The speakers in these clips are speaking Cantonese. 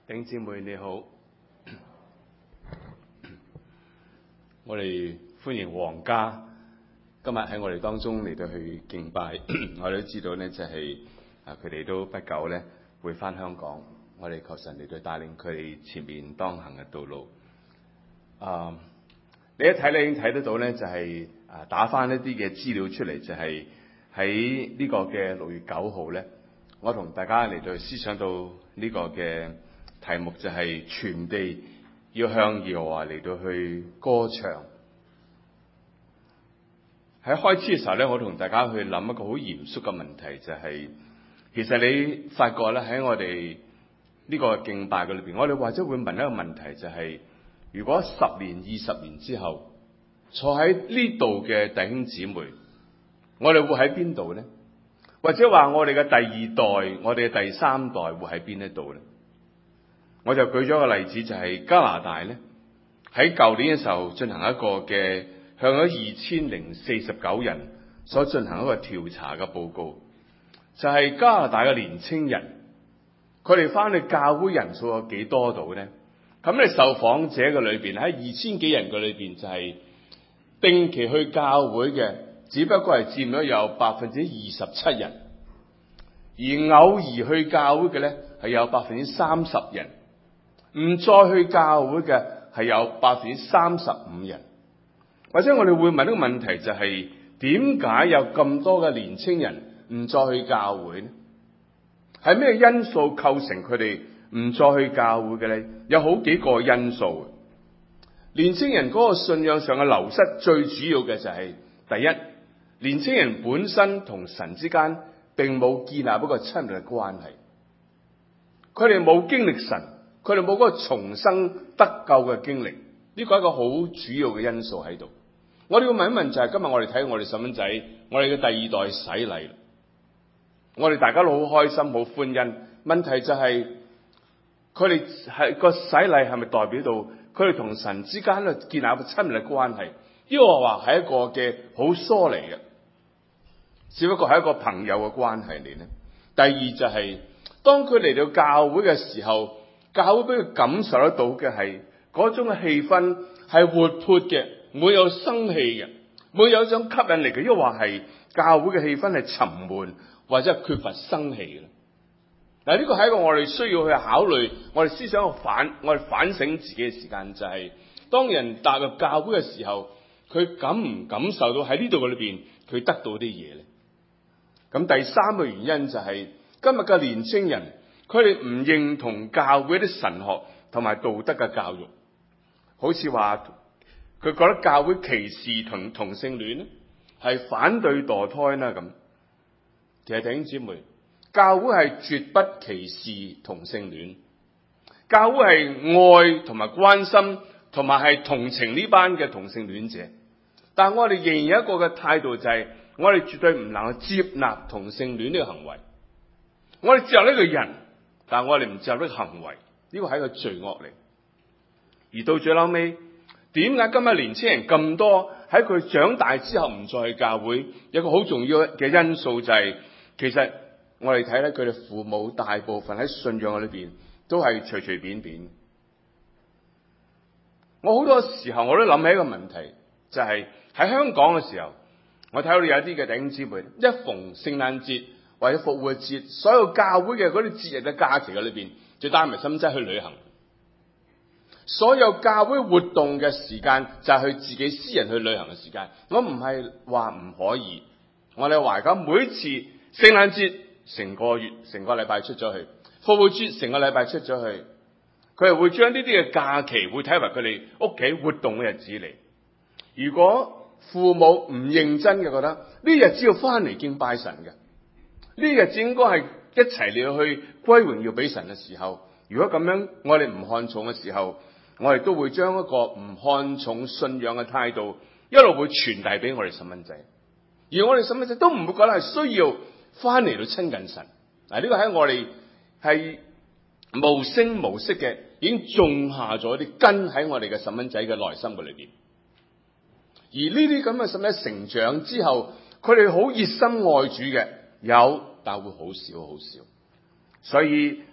弟兄姊妹你好，我哋歡迎黃家今日喺我哋當中嚟到去敬拜。我哋都知道呢，就係佢哋都不久呢會返香港，我哋求神嚟到帶領佢哋前面當行嘅道路。你一睇咧已經睇得到呢，就係打返一啲嘅資料出嚟，就係喺呢個嘅6月9號呢，我同大家嚟到思想到呢個嘅題目，就係全地要向耶和華嚟到去歌唱。喺開始嘅時候呢，我同大家去諗一個好嚴肅嘅問題，就係其實你發覺咧喺我哋呢個敬拜嘅裏邊，我哋或者會問一個問題，就係如果10年、20年之後坐喺呢度嘅弟兄姊妹，我哋會喺邊度呢？或者話我哋嘅第二代、我哋嘅第三代會喺邊一度呢？我就舉咗個例子，就係加拿大呢，喺舊年嘅時候進行一個嘅向咗2049人所進行一個調查嘅報告，就係加拿大嘅年青人，佢哋翻去教會人數有幾多度呢？咁你受訪者嘅裏邊喺2000幾人嘅裏邊，就係定期去教會嘅，只不過係佔咗有27%人，而偶爾去教會嘅呢係有30%人，唔再去教會嘅係有35%人。或者我哋會問一個問題，就係點解有咁多嘅年青人唔再去教會呢？係咩因素構成佢哋唔再去教會嘅呢？有好幾個因素。年青人嗰個信仰上嘅流失，最主要嘅就係第一，年青人本身同神之間並冇建立一個親密嘅關係，佢哋冇經歷神，佢哋冇嗰個重生得救嘅經歷，呢個係一個好主要嘅因素喺度。我哋要問一問，就係今日我哋睇我哋細蚊仔，我哋嘅第二代洗禮，我哋大家都好開心，好歡欣。問題就係佢哋係個洗禮係咪代表到佢哋同神之間咧建立一個親密嘅關係？呢個話係一個嘅好疏離嘅，只不過係一個朋友嘅關係嚟呢。第二就係當佢嚟到教會嘅時候，教會俾佢感受得到嘅係嗰種嘅氣氛係活潑嘅，冇有生氣嘅，冇有一種吸引力嘅。因為話係教會嘅氣氛係沉悶或者係缺乏生氣嘅。嗱，呢個係一個我哋需要去考慮，我哋思想我哋反省自己嘅時間，就係當人踏入教會嘅時候，佢感唔感受到喺呢度嘅裏邊佢得到啲嘢咧？咁第三個原因就係今日嘅年青人，佢哋唔認同教會啲神學同埋道德嘅教育，好似話佢覺得教會歧視同性戀咧，係反對墮胎啦咁。其實弟兄姊妹，教會係絕不歧視同性戀，教會係愛同埋關心同埋係同情呢班嘅同性戀者。但係我哋仍然有一個嘅態度，就係我哋絕對唔能夠接納同性戀呢個行為。我哋接納呢個人，但係我哋唔接納呢個行為，呢個係一個罪惡嚟。而到最後尾，點解今日年青人咁多喺佢長大之後唔再去教會？有一個好重要嘅因素就係，其實我哋睇咧，佢哋父母大部分喺信仰裏邊都係隨隨便便。我好多時候我都諗起一個問題，就係喺香港嘅時候，我睇到有啲嘅弟兄姊妹，一逢聖誕節或者復活節，所有教會嘅嗰啲節日嘅假期嘅裏邊，就帶埋細蚊仔去旅行。所有教會活動嘅時間就係佢自己私人去旅行嘅時間。我唔係話唔可以，我哋話咁每次聖誕節成個月、成個禮拜出咗去，復活節成個禮拜出咗去，佢係會將呢啲嘅假期會睇為佢哋屋企活動嘅日子嚟。如果父母唔認真嘅，覺得呢日子要翻嚟敬拜神嘅，呢日子應該係一齊嚟去歸榮耀俾神嘅時候，如果咁樣我哋唔看重嘅時候，我哋都會將一個唔看重信仰嘅態度一路會傳遞俾我哋細蚊仔，而我哋細蚊仔都唔會覺得係需要翻嚟到親近神。嗱，呢個喺我哋係無聲無息嘅已經種下咗啲根喺我哋嘅細蚊仔嘅內心嘅裏邊。而呢啲咁嘅細蚊仔成長之後，佢哋好熱心愛主嘅有，但會好少好少。所以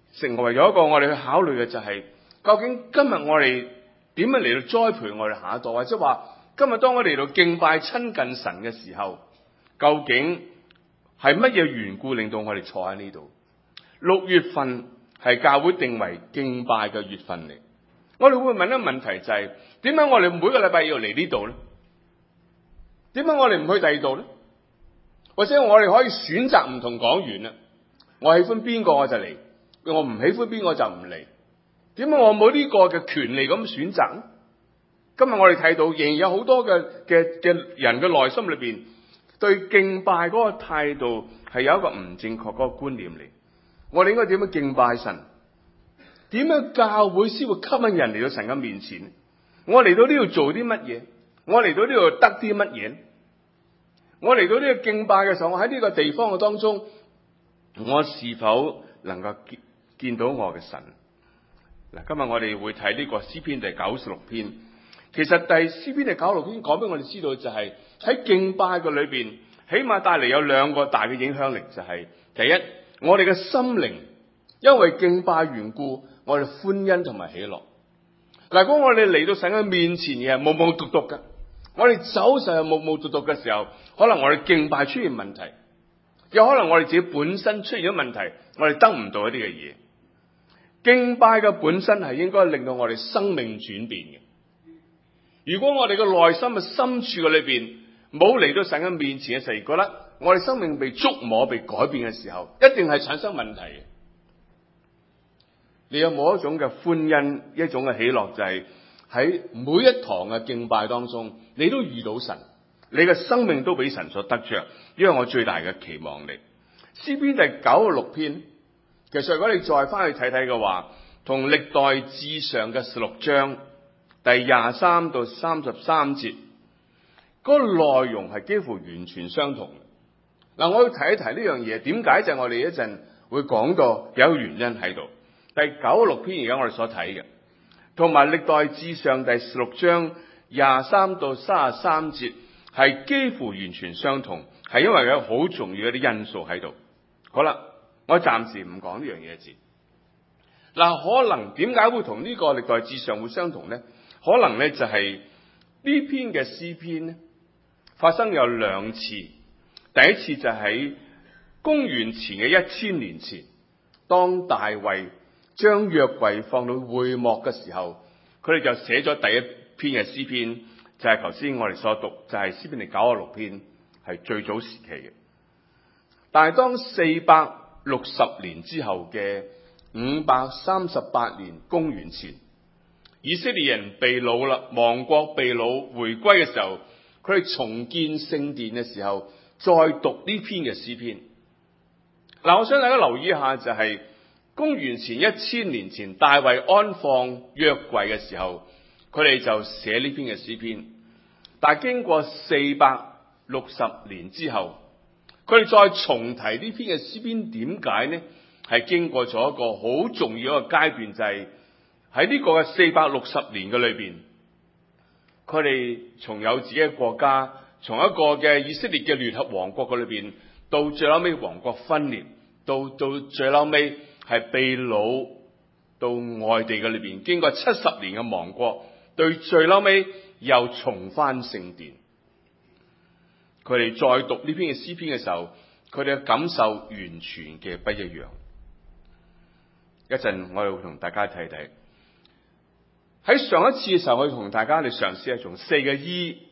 成為咗一個我哋去考慮嘅就係，究竟今日我哋點樣嚟到栽培我哋下一代，或者話今日當我哋嚟到敬拜親近神嘅時候，究竟係乜嘢緣故令到我哋坐喺呢度？6月份係教會定為敬拜嘅月份嚟，我哋會問一個問題就係，點解我哋每個禮拜要嚟呢度咧？點解我哋唔去第二度咧？或者我哋可以選擇唔同講員啊？我喜歡邊個我就嚟，我唔喜歡邊個就唔嚟。點解我冇呢個嘅權利咁選擇咧？今日我哋睇到仍然有好多嘅人嘅內心裏邊對敬拜嗰個態度係有一個唔正確嗰個觀念嚟。我哋應該點樣敬拜神？點樣教會先會吸引人嚟到神嘅面前？我嚟到呢度做啲乜嘢？我嚟到呢度得啲乜嘢？我嚟到呢個敬拜嘅時候，我喺呢個地方嘅當中，我是否能夠見到我嘅神？嗱，今日我哋會睇呢個詩篇第96篇。其實詩篇第96篇講俾我哋知道就係喺敬拜嘅裏邊，起碼帶嚟有兩個大嘅影響力，就係第一，我哋嘅心靈因為敬拜緣故，我哋歡欣同埋喜樂。嗱，如果我哋嚟到神嘅面前而係懵懵獨獨嘅，我哋走上去懵懵獨獨嘅時候，可能我哋敬拜出現問題，有可能我哋自己本身出現咗問題，我哋得唔到一啲嘅嘢。敬拜嘅本身係應該令到我哋生命轉變嘅。如果我哋嘅內心嘅深處嘅裏邊冇嚟到神嘅面前嘅時候，覺得我哋生命被觸摸、被改變嘅時候，一定係產生問題嘅。你有冇一種嘅歡欣、一種嘅喜樂，就係喺每一堂嘅敬拜當中，你都遇到神，你嘅生命都俾神所得着，因為我最大嘅期望嚟。詩篇第96篇，其實如果你再翻去睇睇嘅話，同歷代志上嘅16章第23到33節嗰個內容係幾乎完全相同。嗱，我要提一提呢樣嘢，點解就係我哋一陣會講到有一個原因喺度。第96篇而家我哋所睇嘅，同埋歷代志上第16章23到33節係幾乎完全相同，係因為有好重要一啲因素喺度。好啦，我暫時唔講呢樣嘢字。嗱，可能點解會同呢個歷代志上會相同呢？可能呢就係呢篇嘅詩篇呢發生有兩次。第一次就喺公元前嘅1000年前，當大衛將約櫃放到會幕嘅時候，佢哋就寫咗第一篇嘅詩篇，就係頭先我哋所讀，就係詩篇第96篇，係最早時期嘅。但係當460年之後嘅538年公元前，以色列人被擄啦，亡國被擄回歸嘅時候，佢哋重建聖殿嘅時候，再讀呢篇嘅詩篇。嗱，我想大家留意一下，就係公元前1000年前，大衛安放約櫃嘅時候，佢哋就寫呢篇嘅詩篇。但係經過460年之後，佢哋再重提呢篇嘅詩篇，點解呢？係經過咗一個好重要一個階段，就係喺呢個嘅460年嘅裏邊，佢哋從有自己嘅國家，從一個嘅以色列嘅聯合王國嘅裏邊，到最後尾王國分裂，到最後尾係被擄到外地嘅裏邊，經過70年嘅亡國，對最後尾又重返聖殿。佢哋再讀呢篇嘅詩篇嘅時候，佢哋嘅感受完全嘅不一樣。一陣我哋會同大家睇睇。喺上一次嘅時候，我同大家嚟嘗試係從4個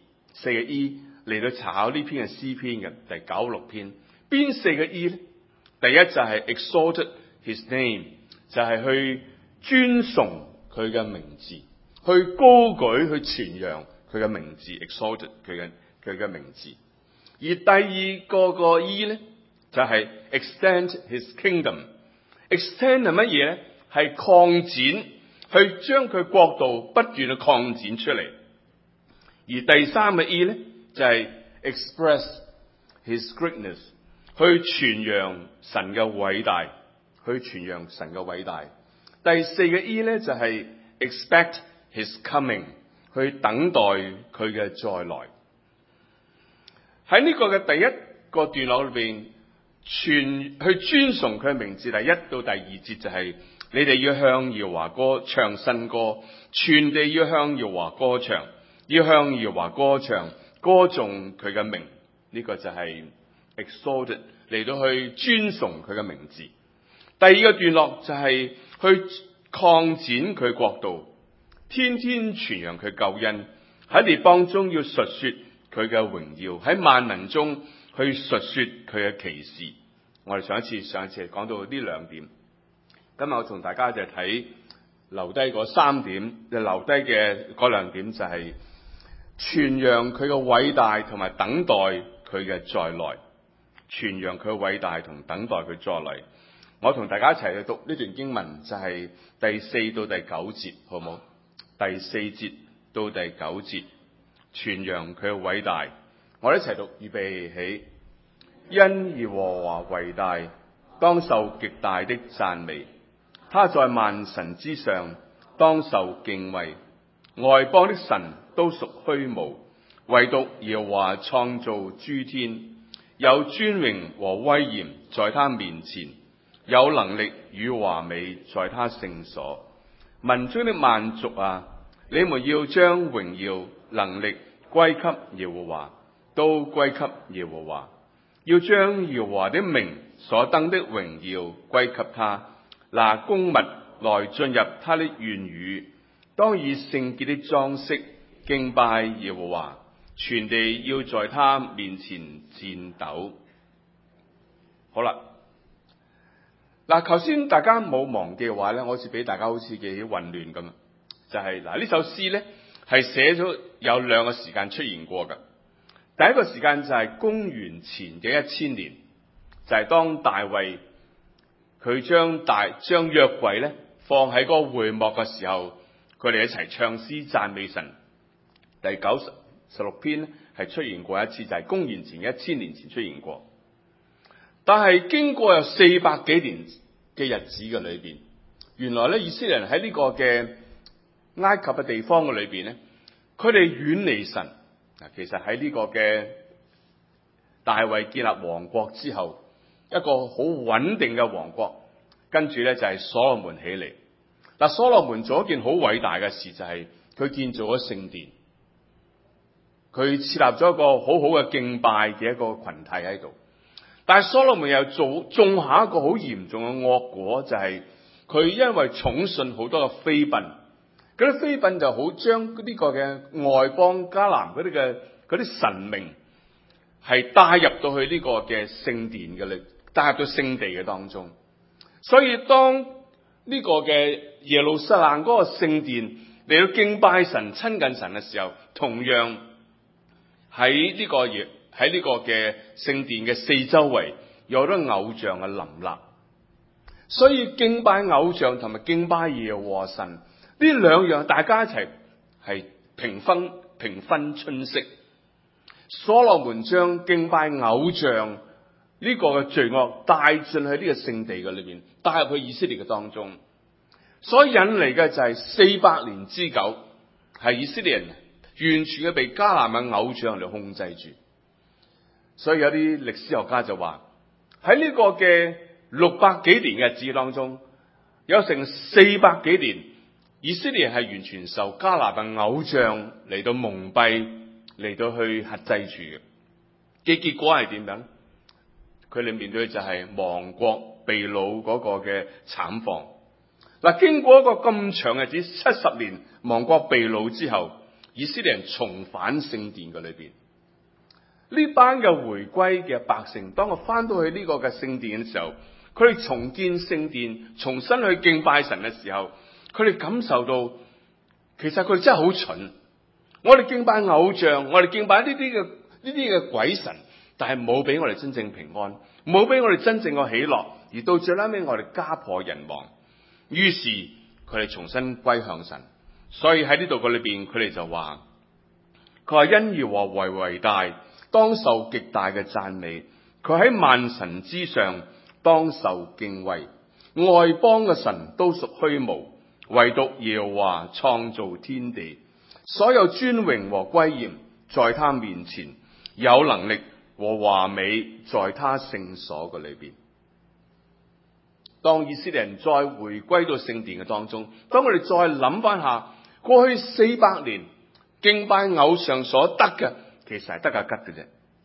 E 嚟到查考呢篇嘅詩篇嘅第96篇。邊4個 E 咧？第一就係 exalted his name， 就係去尊崇佢嘅名字，去高舉、去傳揚佢嘅名字 ，exalted 佢嘅名字。而第二個 E 咧，就係 extend his kingdom。extend 係乜嘢咧？係擴展，去將佢國度不斷去擴展出嚟。而第三個 E 咧，就係 express his greatness， 去傳揚神嘅偉大，去傳揚神嘅偉大。第四個 E 咧，就係 expect his coming， 去等待佢嘅再來。喺呢個嘅第一個段落裏邊， 去尊崇佢嘅名字。第一到第二節就係你哋要向耶和華歌唱新歌，全地要向耶和華歌唱，要向耶和華歌唱，歌頌佢嘅名。呢個就係 exalted， 嚟到去尊崇佢嘅名字。第二個段落就係去擴展佢國度，天天傳揚佢救恩，喺列邦中要述說佢嘅榮耀，喺萬民中去述說佢嘅奇事。我哋上一次講到呢兩點，今日我同大家就睇留低嗰三點，就留低嘅嗰兩點就係傳揚佢嘅偉大同埋等待佢嘅再來，傳揚佢嘅偉大同等待佢再來。我同大家一齊去讀呢段經文，就係第4到第9節，好冇？第4節到第9節，傳揚佢嘅偉大。我哋一齊讀，預備起。因耶和華為大，當受極大的讚美。他在萬神之上，當受敬畏。外邦的神都屬虛無，唯獨耶和華創造諸天。有尊榮和威嚴在他面前，有能力與華美在他聖所。民中的萬族啊，你們要將榮耀能力歸給耶和華，都歸給耶和華。要將耶和華的名所登的榮耀歸給他，拿供物來進入他的院宇，當以聖潔的裝飾敬拜耶和華，全地要在他面前顫抖。好啦，嗱，頭先大家冇忘記嘅話咧，我好似俾大家好似幾混亂咁，就係呢首詩咧係寫咗有兩個時間出現過㗎。第一個時間就係公元前嘅1000年，就係當大衛佢將約櫃咧放喺嗰個會幕嘅時候，佢哋一齊唱詩讚美神。第96篇咧係出現過一次，就係公元前1000年前出現過。但係經過有400幾年嘅日子嘅裏邊，原來咧以色列人喺呢個嘅埃及嘅地方嘅裏邊咧，佢哋遠離神。其實喺呢個嘅大衛建立王國之後，一個好穩定嘅王國，跟住咧就係所羅門起嚟。嗱，所羅門做一件好偉大嘅事，就係佢建造咗聖殿，佢設立咗一個好好嘅敬拜嘅一個群體喺度。但係所羅門又種下一個好嚴重嘅惡果，就係佢因為寵信好多嘅妃嬪。嗰啲妃嬪就好將呢個嘅外邦迦南嗰啲神明係帶入到去呢個嘅聖殿嘅裏，帶入到聖地嘅當中。所以當呢個嘅耶路撒冷嗰個聖殿嚟到敬拜神、親近神嘅時候，同樣喺呢個嘅聖殿嘅四周圍有好多偶像嘅林立。所以敬拜偶像同埋敬拜耶和華神，呢兩樣大家一齊係平分春色。所羅門將敬拜偶像呢個嘅罪惡帶進去呢個聖地嘅裏邊，帶入去以色列嘅當中，所以引嚟嘅就係400年之久，係以色列人完全嘅被迦南嘅偶像嚟控制住。所以有啲歷史學家就話喺呢個嘅600幾年嘅日子當中，有成400幾年，以色列係完全受迦南嘅偶像嚟到蒙蔽，嚟到去轄制住嘅。結果係點樣？佢哋面對就係亡國被擄嗰個嘅慘況。嗱，經過一個咁長嘅日子70年亡國被擄之後，以色列人重返聖殿嘅裏邊。呢班嘅回歸嘅百姓，當我翻到去呢個嘅聖殿嘅時候，佢哋重建聖殿，重新去敬拜神嘅時候，佢哋感受到，其實佢哋真係好蠢。我哋敬拜偶像，我哋敬拜呢啲嘅鬼神，但係冇俾我哋真正平安，冇俾我哋真正嘅喜樂，而到最後尾我哋家破人亡。於是佢哋重新歸向神。所以喺呢度嘅裏邊，佢哋就話，佢話因耶和華為大，當受極大嘅讚美。佢喺萬神之上，當受敬畏。外邦嘅神都屬虛無，唯獨耶和華創造天地。所有尊榮和歸嚴在他面前，有能力和華美在他聖所嘅裏邊。當以色列人再回歸到聖殿嘅當中，當我哋再諗翻下過去400年敬拜偶像所得嘅，其實係得個吉嘅啫。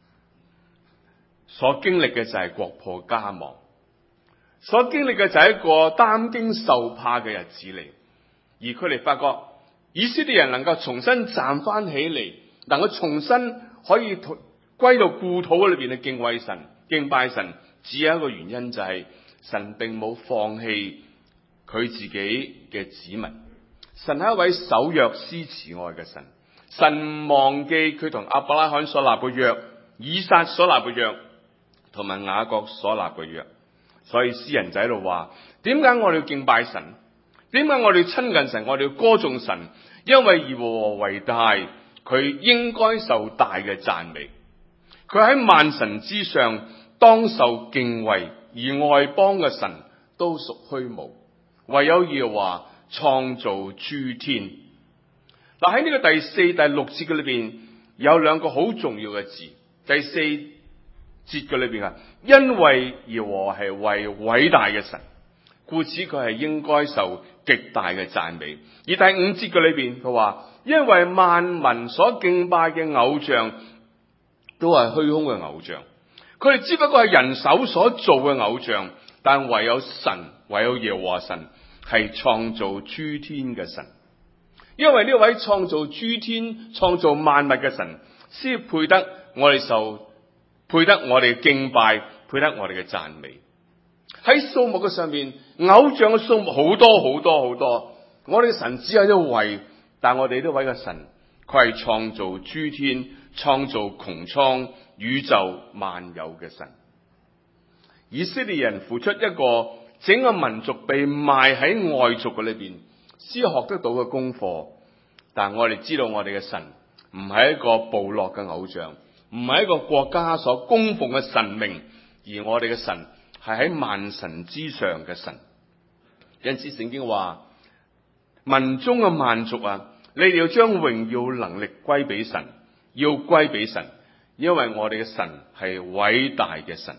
所經歷嘅就係國破家亡，所經歷嘅就係一個擔驚受怕嘅日子嚟。而佢哋發覺以色列人能夠重新站翻起嚟，能夠重新可以歸到故土裏邊去敬畏神、敬拜神，只有一個原因，就係神並冇放棄佢自己嘅子民。神係一位守約施慈愛嘅神，神唔忘記佢同亞伯拉罕所立嘅約、以撒所立嘅約同埋雅各所立嘅約。所以詩人就喺度話：點解我哋要敬拜神？點解我哋要親近神？我哋要歌頌神，因為耶和華為大，佢應該受大嘅讚美。佢喺萬神之上，當受敬畏，而外邦嘅神都屬虛無，唯有耶和華創造諸天。嗱，喺呢個第4、第6節嘅裏邊有兩個好重要嘅字。第4節嘅裏邊啊，因為耶和華係為偉大嘅神，故此佢係應該受極大嘅讚美。而第5節嘅裏邊佢話，因為萬民所敬拜嘅偶像都係虛空嘅偶像，佢哋只不過係人手所做嘅偶像，但唯有神，唯有耶和華神係創造諸天嘅神。因為呢位創造諸天、創造萬物嘅神，先配得我哋敬拜，配得我哋嘅讚美。喺數目嘅上面，偶像嘅數目好多好多好多，我哋嘅神只有一位，但我哋呢位嘅神，佢係創造諸天、創造穹蒼宇宙萬有嘅神。以色列人付出一個整個民族被賣喺外族嘅裏邊先學得到嘅功課，但我哋知道我哋嘅神唔係一個部落嘅偶像，唔係一個國家所供奉嘅神明，而我哋嘅神係喺萬神之上嘅神。因此聖經話：民中嘅萬族啊，你哋要將榮耀能力歸俾神，要歸俾神，因為我哋嘅神係偉大嘅神。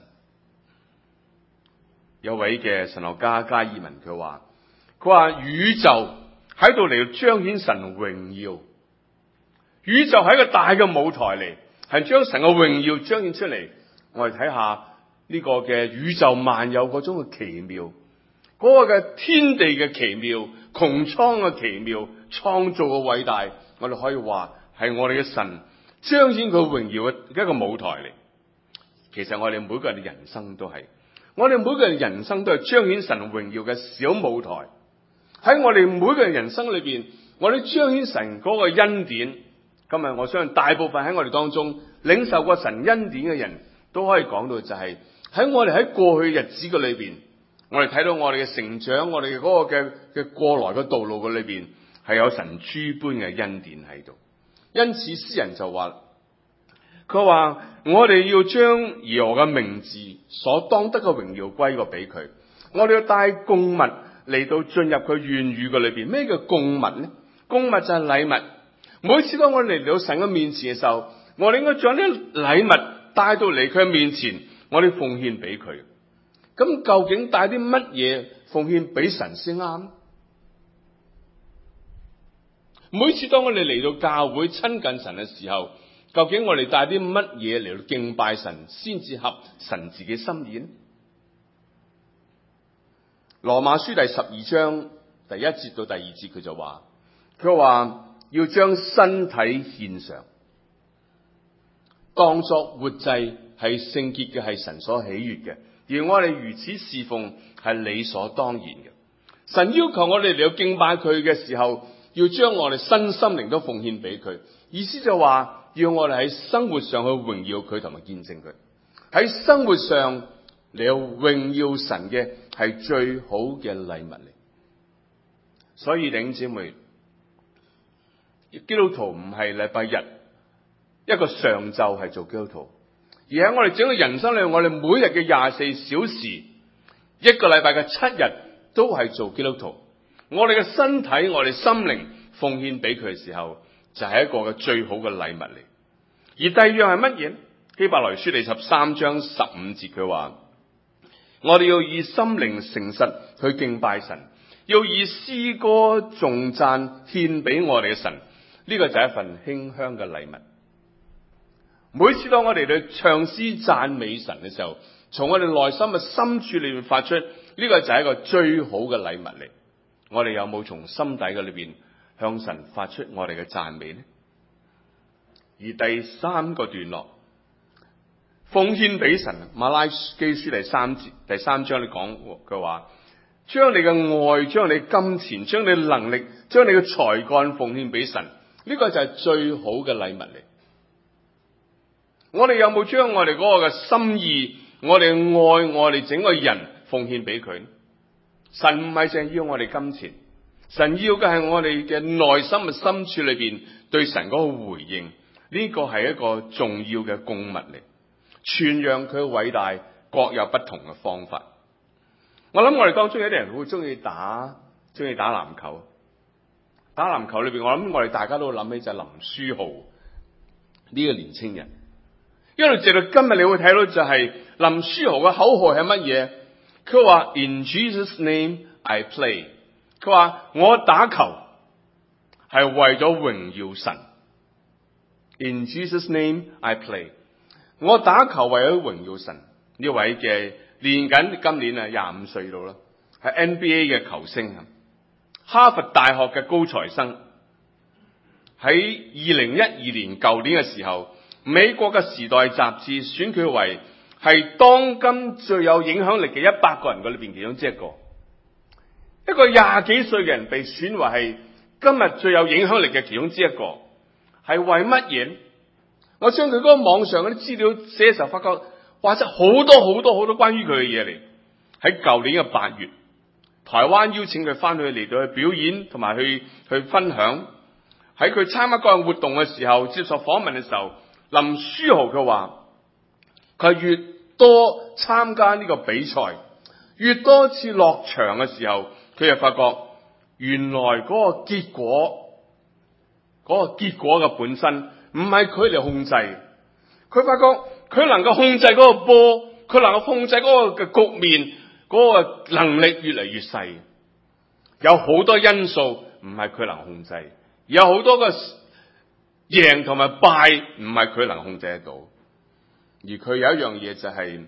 有位嘅神學家加爾文佢話宇宙喺度嚟彰顯神榮耀，宇宙係一個大嘅舞台嚟，係將神嘅榮耀彰顯出嚟。我哋睇下呢個嘅宇宙萬有嗰種嘅奇妙，嗰個嘅天地嘅奇妙，穹蒼嘅奇妙，創造嘅偉大，我哋可以話係我哋嘅神彰顯佢榮耀嘅一個舞台嚟。其實我哋每個人嘅人生都係，我哋每個人人生都係彰顯神榮耀嘅小舞台。喺我哋每個人人生裏邊，我哋彰顯神嗰個恩典。今日我相信大部分喺我哋當中領受過神恩典嘅人都可以講到，就係喺我哋喺過去日子嘅裏邊，我哋睇到我哋嘅成長，我哋嗰個嘅過來嘅道路嘅裏邊係有神諸般嘅恩典喺度。因此詩人就話，佢話我哋要將耶和華嘅名字所當得嘅榮耀歸過俾佢，我哋要帶供物嚟到進入佢院宇嘅裏邊。咩叫供物呢？供物就係禮物。每次當我哋嚟到神嘅面前嘅時候，我哋應該將啲禮物帶到嚟佢面前，我哋奉獻俾佢。咁究竟帶啲乜嘢奉獻俾神先啱？每次當我哋嚟到教會親近神嘅時候，究竟我哋帶啲乜嘢嚟到敬拜神先至合神自己心意呢？羅馬書第12章第1節到第2節，佢話要將身體獻上，當作活祭，係聖潔嘅，係神所喜悅嘅。而我哋如此侍奉係理所當然嘅。神要求我哋嚟到敬拜佢嘅時候，要將我哋身心靈都奉獻俾佢。意思就話要我哋喺生活上去榮耀佢同埋見證佢。喺生活上嚟到榮耀神嘅係最好嘅禮物嚟。所以弟兄姊妹，基督徒唔係禮拜日一個上晝係做基督徒，而喺我哋整個人生裏，我哋每日嘅24小時，一個禮拜嘅7日都係做基督徒。我哋嘅身體，我哋心靈奉獻俾佢嘅時候，就係一個嘅最好嘅禮物嚟。而第二樣係乜嘢？ 希伯來書第13章15節佢話：我哋要以心靈誠實去敬拜神，要以詩歌頌讚獻俾我哋嘅神。呢個就係一份馨香嘅禮物。每次當我哋去唱詩讚美神嘅時候，從我哋內心嘅深處裏面發出，呢個就係一個最好嘅禮物嚟。我哋有冇從心底嘅裏邊向神發出我哋嘅讚美呢？而第三個段落，奉獻俾神。馬拉基書第三章你講佢話，將你嘅愛、將你金錢、將你能力、將你嘅才幹奉獻俾神，呢個就係最好嘅禮物嚟。我哋有冇將我哋嗰個嘅心意、我哋愛我哋整個人奉獻俾佢？神唔係淨係要我哋金錢，神要嘅係我哋嘅內心嘅深處裏邊對神嗰個回應。呢個係一個重要嘅供物嚟，傳揚佢偉大，各有不同嘅方法。我諗我哋當中有啲人會中意打籃球。打籃球裏邊，我諗我哋大家都會諗起就係林書豪呢個年青人。因為直到今日你會睇到就係林書豪嘅口號係乜嘢？佢話 In Jesus' name I play。佢話我打球係為咗榮耀神。In Jesus' name I play。我打球為咗榮耀神。呢位嘅練緊今年25歲到啦，係 NBA 嘅球星，哈佛大學嘅高材生。喺2012年舊年嘅時候，美國嘅時代雜誌選佢為係當今最有影響力嘅100個人嘅裏邊其中之一個。一個20幾歲嘅人被選為係今日最有影響力嘅其中之一個，係為乜嘢？我將佢嗰個網上嗰啲資料寫嘅時候，發覺哇，真好多關於佢嘅嘢嚟。喺舊年嘅8月，台灣邀請佢翻去嚟到去表演同埋去分享。喺佢參加嗰樣活動嘅時候，接受訪問嘅時候，林書豪佢話：佢越多參加呢個比賽，越多次落場嘅時候，佢就發覺原來嗰個結果嘅本身唔係佢嚟控制。佢發覺佢能夠控制嗰個波，佢能夠控制嗰個嘅局面，嗰個能力越嚟越細。有好多因素唔係佢能控制，有好多個贏同埋敗唔係佢能控制得到。而佢有一樣嘢就係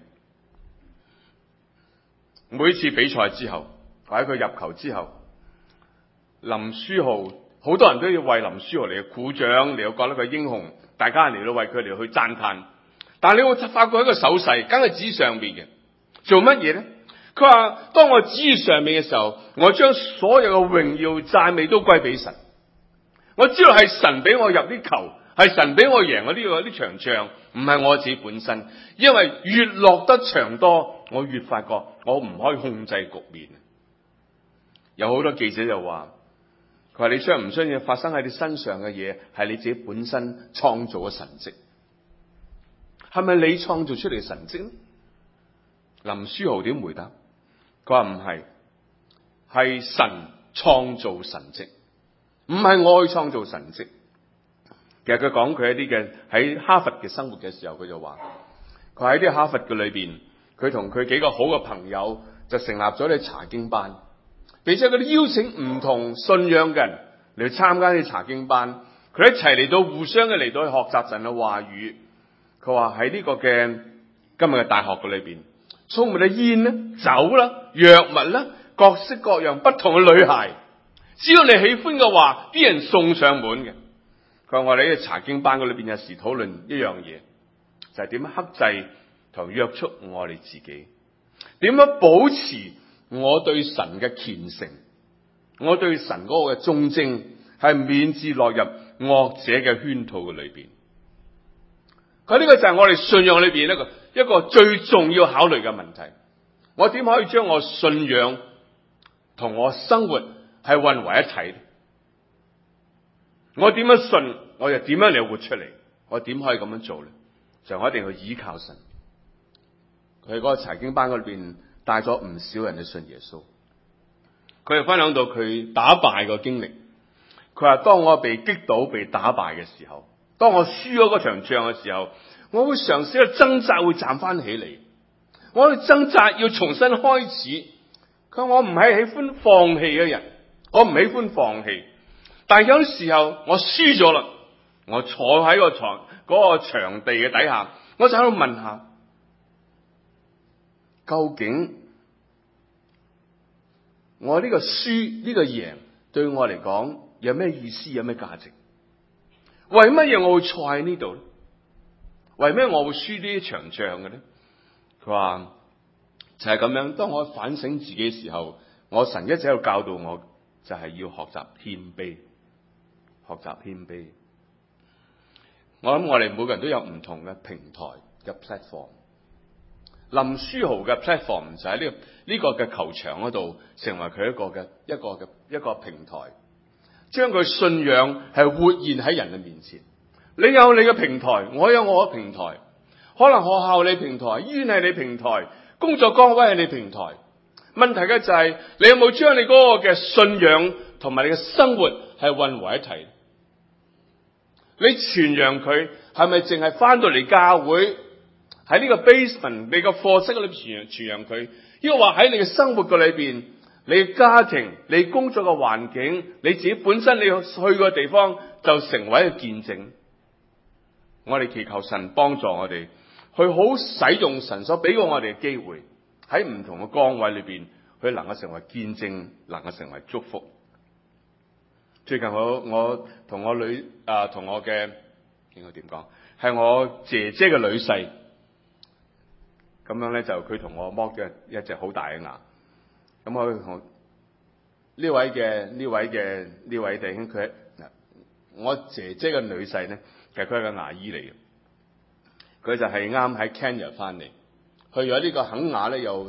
每次比賽之後，或者佢入球之後，林書豪好多人都要為林書豪嚟鼓掌，嚟到覺得佢英雄，大家嚟到為佢嚟去讚嘆。但係你會發覺一個手勢，梗係指上面嘅，做乜嘢咧？佢話：當我指上面嘅時候，我將所有嘅榮耀讚美都歸俾神。我知道係神俾我入啲球，係神俾我贏嗰啲場仗，唔係我自己本身。因為越落得場多，我越發覺我唔可以控制局面。有好多記者就話：佢話你相唔相信發生喺你身上嘅嘢係你自己本身創造嘅神蹟？係咪你創造出嚟嘅神蹟呢？林書豪點回答？佢話唔係，係神創造神蹟，唔係我去創造神蹟。其實佢講佢一啲嘅喺哈佛嘅生活嘅時候，佢就話佢喺啲哈佛嘅裏邊，佢同佢幾個好嘅朋友就成立咗啲查經班，並且佢哋邀請唔同信仰嘅人嚟參加啲查經班，佢一齊嚟到互相嘅嚟到去學習神嘅話語。佢話喺呢個嘅今日嘅大學嘅裏邊，充滿咗煙啦、酒啦、藥物啦，各式各樣不同嘅女孩。只要你喜歡嘅話，啲人送上門嘅。佢話我哋喺查經班嘅裏邊有時討論一樣嘢，就係點樣克制同約束我哋自己，點樣保持我對神嘅虔誠，我對神嗰個嘅忠貞，係免至落入惡者嘅圈套嘅裏邊。佢呢個就係我哋信仰裏邊一個最重要考慮嘅問題。我點可以將我信仰同我生活係混為一體？我點樣信，我就點樣嚟活出嚟。我點可以咁樣做咧？就我一定要依靠神。佢喺嗰個查經班嗰裏邊帶咗唔少人去信耶穌。佢又分享到佢打敗個經歷。佢話當我被擊倒、被打敗嘅時候，當我輸咗嗰場仗嘅時候， 我會嘗試去掙扎，會站翻起嚟。我去掙扎要重新開始。佢話我唔係喜歡放棄嘅人，我唔喜歡放棄。但係有啲時候我輸咗啦，我坐喺個場地嘅底下，我就喺度問下，究竟我呢個輸呢個贏對我嚟講有咩意思，有咩價值？為乜嘢我會坐喺呢度咧？為咩我會輸呢一場仗嘅咧？佢話就係咁樣。當我反省自己嘅時候，我神一直喺度教導我，就係要學習謙卑，學習謙卑。我諗我哋每個人都有唔同嘅平台嘅 platform。林書豪嘅 platform 就喺呢個嘅球場嗰度，成為佢一個平台，將佢信仰係活現喺人嘅面前。你有你嘅平台，我有我嘅平台。可能學校你平台，醫院係你平台，工作崗位係你平台。問題嘅就係你有冇將你嗰個嘅信仰同埋你嘅生活係混為一體？你傳揚佢係咪淨係翻到嚟教會喺呢個 basement 你個課室裏邊傳揚佢？抑或話喺你嘅生活嘅裏邊，你嘅家庭、你工作嘅環境、你自己本身你去個地方就成為一個見證？我哋祈求神幫助我哋，去好使用神所俾過我哋嘅機會，喺唔同嘅崗位裏邊，去能夠成為見證，能夠成為祝福。最近我同我女同我嘅應該點講，係我姐姐嘅女婿，咁樣咧就佢同我剝咗一隻好大嘅牙。咁我同呢位弟兄，佢我姐姐嘅女婿咧，其實佢係個牙醫嚟嘅。佢就係啱喺 Kenya 翻嚟，去咗呢個肯雅咧，有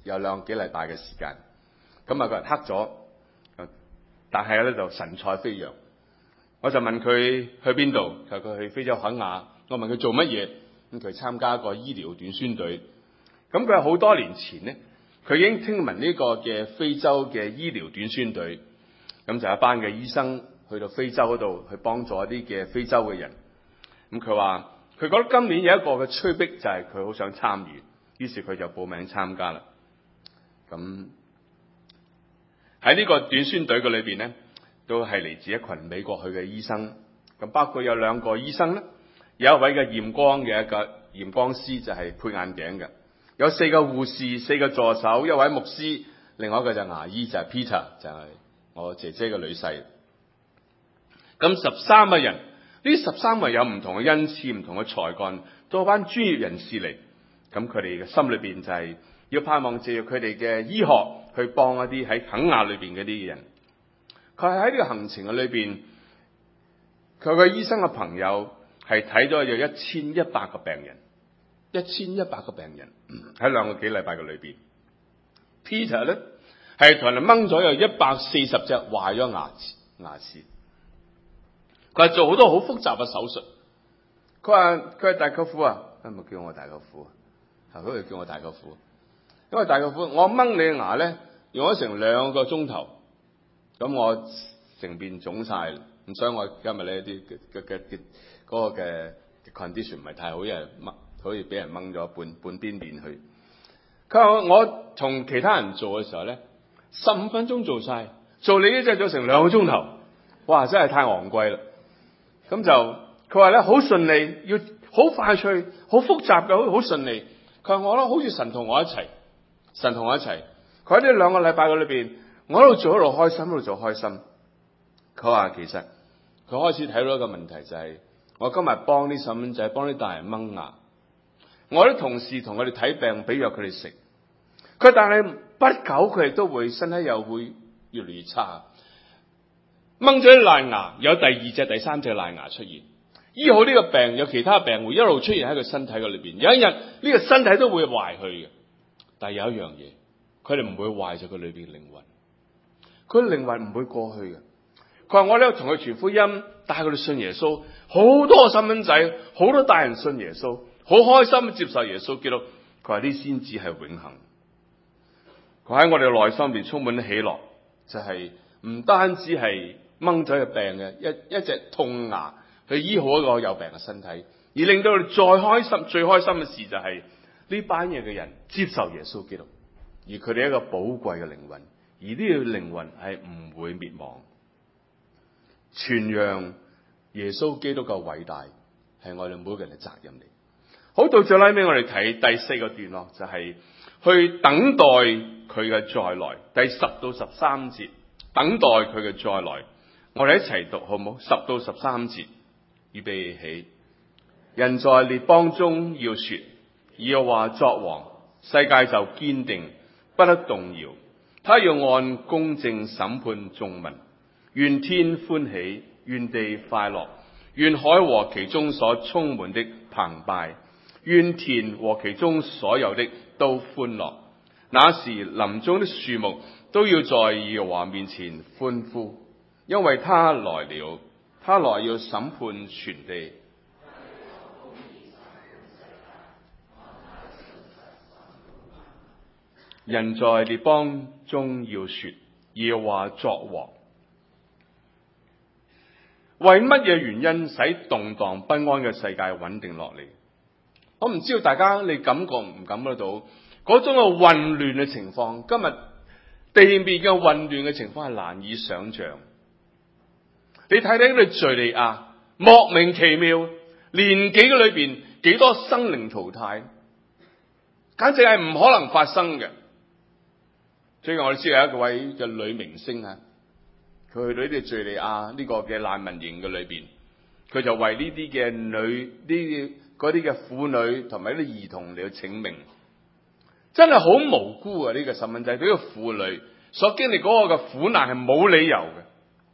2幾禮拜嘅時間。咁啊個人黑咗，但係咧就神采飛揚。我就問佢去邊度，佢去非洲肯雅。我問佢做乜嘢，咁佢參加一個醫療短宣隊。咁佢係好多年前咧，佢已經聽聞呢個嘅非洲嘅醫療短宣隊，咁就一班嘅醫生去到非洲嗰度去幫助一啲嘅非洲嘅人。咁佢話佢覺得今年有一個嘅催逼，就係佢好想參與，於是佢就報名參加啦。咁喺呢個短宣隊嘅裏邊咧，都係嚟自一群美國去嘅醫生。咁包括有2個醫生咧，有一位嘅驗光嘅一個驗光師，就係配眼鏡嘅。有4個護士、4個助手，一位牧師，另外一個就牙醫，就係 Peter，就係我姐姐嘅女婿。咁13個人，呢13個人有唔同嘅恩賜、唔同嘅才幹，都係班專業人士嚟。咁佢哋嘅心裏邊就係要盼望借佢哋嘅醫學去幫一啲喺肯亞裏邊嗰啲人。佢係喺呢個行程嘅裏邊，佢個醫生嘅朋友係睇咗有1100個病人。1100個病人喺2個幾禮拜嘅裏邊。Peter 咧係同人掹咗有140隻壞咗牙齒。佢係做好多好複雜嘅手術。佢係大舅父啊，係咪叫我大舅父啊？係佢叫我大舅父。因為大舅父，我掹你嘅牙咧用咗成2個鐘頭，咁我成邊腫晒，咁所以我今日呢啲嗰個嘅 condition 唔係太好，因為好似俾人掹咗半邊面去。佢話我同其他人做嘅時候咧，15分鐘做晒，做你呢隻做成2個鐘頭，哇！真係太昂貴啦。咁就佢話咧好順利，要好快脆，好複雜嘅，好順利。佢話我咧好似神同我一齊，神同我一齊。佢喺呢2個禮拜嘅裏邊，我喺度做，喺度開心，喺度做開心。佢話其實佢開始睇到一個問題，就係我今日幫啲細蚊仔，幫啲大人掹牙。我啲同事同佢哋睇病，俾藥佢哋食。佢但係不久佢哋都會身體又會越嚟越差。掹咗啲爛牙，有第2隻、第3隻爛牙出現。醫好呢個病，有其他病會一路出現喺佢身體嘅裏邊。有一日呢個身體都會壞去嘅。但係有一樣嘢，佢哋唔會壞咗佢裏邊嘅靈魂。佢靈魂唔會過去嘅。佢話我咧同佢傳福音，帶佢哋信耶穌。好多細蚊仔，好多大人信耶穌，好開心接受耶穌基督。佢話啲先至係永恆。佢喺我哋內心邊充滿咗喜樂，就係唔單止係掹咗個病嘅一隻痛牙去醫好一個有病嘅身體， 而令到我哋最開心嘅事就係呢班嘢嘅人接受耶穌基督，而佢哋一個寶貴嘅靈魂，而呢個靈魂係唔會滅亡。傳揚耶穌基督嘅偉大係我哋每個人嘅責任嚟。好，到最後尾我哋睇第4個段落，就係去等待佢嘅再來。第10到13節，等待佢嘅再來，我哋一齊讀好唔好？10到13節，預備起。人在列邦中要說，耶和華作王，世界就堅定，不得動搖。他要按公正審判眾民，願天歡喜，願地快樂，願海和其中所充滿的澎湃，願田和其中所有的都歡樂。那時林中的樹木都要在耶和華面前歡呼，因為他來了，他來要審判全地。人在列邦中要說，耶和華作王。為乜嘢原因使動盪不安嘅世界穩定落嚟？我唔知道大家你感覺唔感覺到嗰種嘅混亂嘅情況？今日地面嘅混亂嘅情況係難以想象。你睇睇呢個敘利亞，莫名其妙，年幾嘅裏邊幾多生靈淘汰，簡直係唔可能發生嘅。最近我哋知道有一位嘅女明星啊，佢去到呢啲敘利亞呢個嘅難民營嘅裏邊，佢就為呢啲嘅嗰啲嘅婦女同埋呢啲兒童嚟到請命，真係好無辜啊！呢個細蚊仔，呢個婦女所經歷嗰個嘅苦難係冇理由嘅。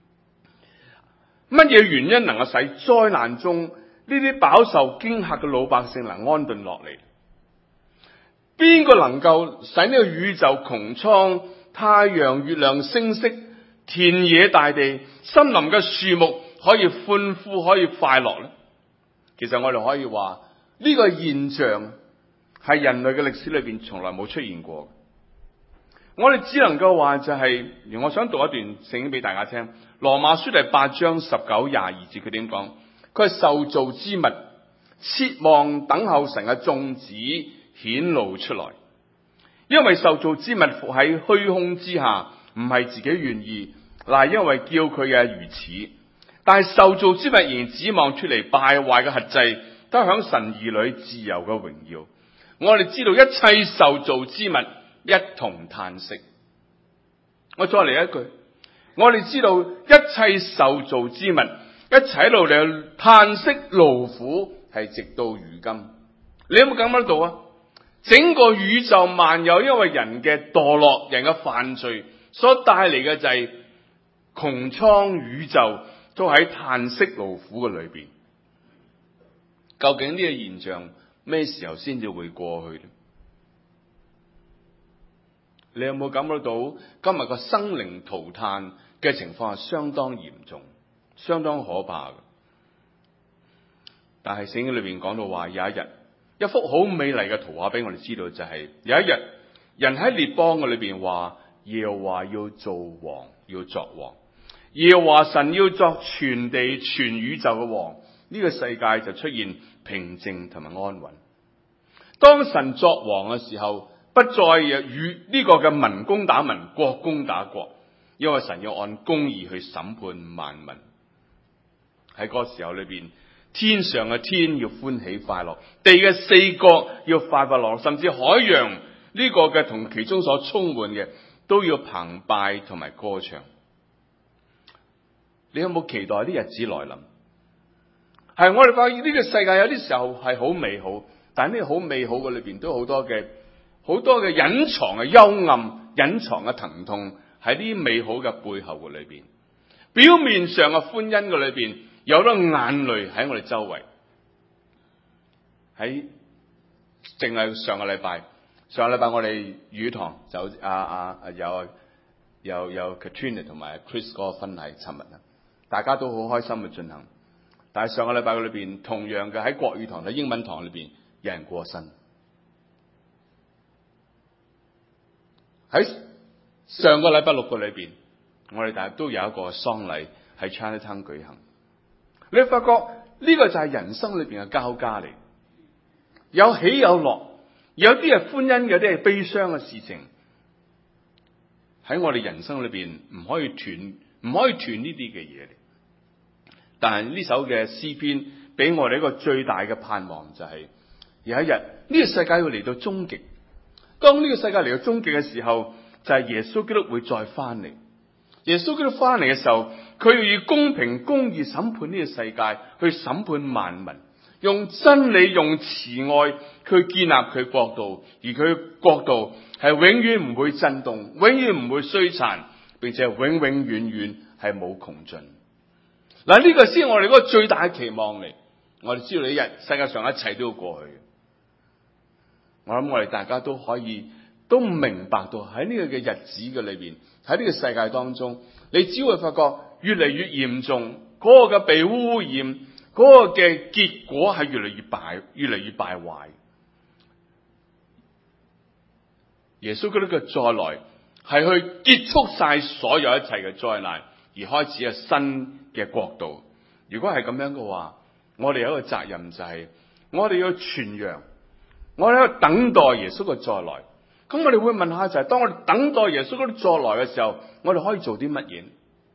乜嘢原因能夠使災難中呢啲飽受驚嚇嘅老百姓能安頓落嚟？邊個能夠使呢個宇宙穹蒼、太陽、月亮、星色、田野大地、森林嘅樹木可以歡呼、可以快樂呢？其實我哋可以話呢個現象係人類嘅歷史裏邊從來冇出現過。我哋只能夠話就係，我想讀一段聖經俾大家聽。羅馬書第8章19、22節，佢點講？佢係受造之物，切望等候神嘅眾子顯露出來，因為受造之物伏喺虛空之下，唔係自己願意，乃因為叫佢嘅如此。但係受造之物仍然指望出嚟敗壞嘅轄制，得享神兒女自由嘅榮耀。我哋知道一切受造之物一同嘆息。我再嚟一句，我哋知道一切受造之物一齊喺度嚟嘆息勞苦，係直到如今。你有冇感覺到啊？整個宇宙萬有因為人嘅墮落、人嘅犯罪所帶嚟嘅就係穹蒼宇宙都喺嘆息勞苦嘅裏邊。究竟呢個現象咩時候先至會過去呢？你有冇感覺到今日個生靈塗炭嘅情況係相當嚴重、相當可怕嘅？但係聖經裏邊講到話，有一日一幅好美麗嘅圖畫俾我哋知道，就係有一日人喺列邦嘅裏邊話，耶和華要做王，要作王，耶和華神要作全地全宇宙嘅王，呢個世界就出現平靜同埋安穩。當神作王嘅時候，不再與呢個嘅民攻打民，國攻打國，因為神要按公義去審判萬民。喺嗰個時候裏邊，天上嘅天要歡喜快樂，地嘅四角要快快樂樂，甚至海洋呢個嘅同其中所充滿嘅都要澎湃同埋歌唱。你有冇期待啲日子來臨？係我哋發現呢個世界有啲時候係好美好，但係呢個好美好嘅裏邊都好多嘅隱藏嘅幽暗、隱藏嘅疼痛喺呢啲美好嘅背後嘅裏邊。表面上嘅歡欣嘅裏邊，有好多眼淚喺我哋周圍。喺淨係上個禮拜我哋語堂就有 Katrina 同埋 Chris 嗰個婚禮，尋日啊，大家都好開心嘅進行。但係上個禮拜嘅裏邊，同樣嘅喺國語堂同英文堂裏邊，有人過身。喺上個禮拜6個裏邊，我哋大家都有一個喪禮喺 Chinatown 舉行。你發覺呢個就係人生裏邊嘅交加嚟，有喜有樂，有啲係歡欣，有啲係悲傷嘅事情。喺我哋人生裏邊唔可以斷呢啲嘅嘢嚟。但係呢首嘅詩篇俾我哋一個最大嘅盼望，就係有一日呢個世界會嚟到終極。當呢個世界嚟到終極嘅時候，就係耶穌基督會再翻嚟。耶穌基督翻嚟嘅時候，佢要以公平公義審判呢個世界，去審判萬民，用真理用慈愛去建立佢國度，而佢國度係永遠唔會震動，永遠唔會衰殘，並且永永遠遠係冇窮盡。嗱，呢個先係我哋嗰個最大嘅期望嚟。我哋知道呢日世界上一切都要過去。我諗我哋大家都可以都明白到喺呢個嘅日子嘅裏邊，喺呢個世界當中，你只會發覺越嚟越嚴重，嗰個嘅被污染，嗰個嘅結果係越嚟越敗壞。耶穌基督嘅再來係去結束晒所有一切嘅災難，而開始一新嘅國度。如果係咁樣嘅話，我哋有一個責任，就係我哋要傳揚，我哋要等待耶穌嘅再來。咁我哋會問下，就係當我哋等待耶穌嗰啲再來嘅時候，我哋可以做啲乜嘢？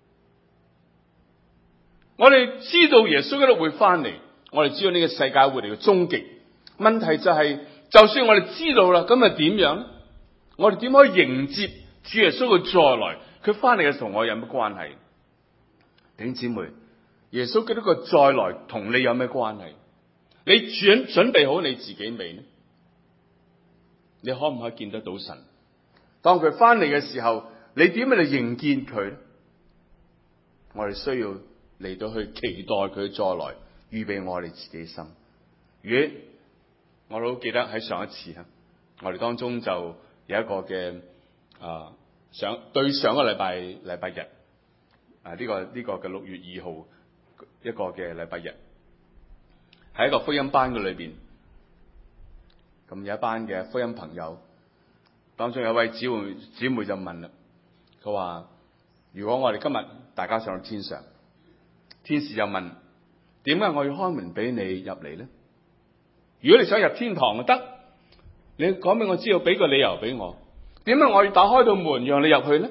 我哋知道耶穌嗰度會翻嚟，我哋知道呢個世界會嚟到終極。問題就係，就算我哋知道啦，咁啊點樣？我哋點可以迎接主耶穌嘅再來？佢翻嚟嘅時候，我有乜關係？弟兄姊妹，耶穌基督嘅再來同你有咩關係？你準備好你自己未呢？你可唔可以見得到神？當佢翻嚟嘅時候，你點樣嚟迎見佢呢？我哋需要嚟到去期待佢再來，預備我哋自己心。如果我都記得喺上一次我哋當中就有一個嘅上個禮拜日呢個嘅6月2號一個嘅禮拜日，喺一個福音班嘅裏邊。咁有一班嘅福音朋友，當中有位姊妹就問啦，佢話：如果我哋今日大家上到天上，天使就問，點解我要開門俾你入嚟呢？如果你想入天堂就得，你講俾我知道，俾個理由俾我，點解我要打開道門讓你入去呢？